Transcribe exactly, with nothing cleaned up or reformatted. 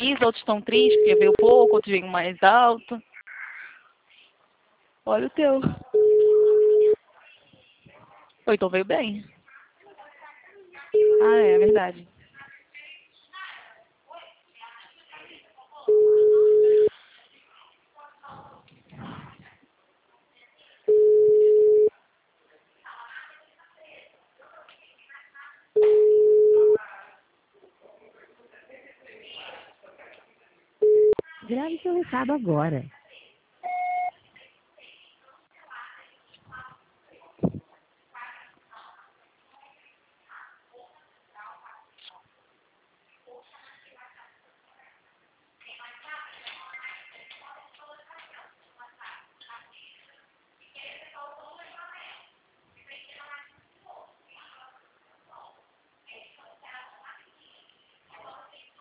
felizes, outros estão tristes, porque veio pouco, outros veio mais alto. Olha o teu. Ou então veio bem. Ah, é, é verdade. Grave seu recado agora.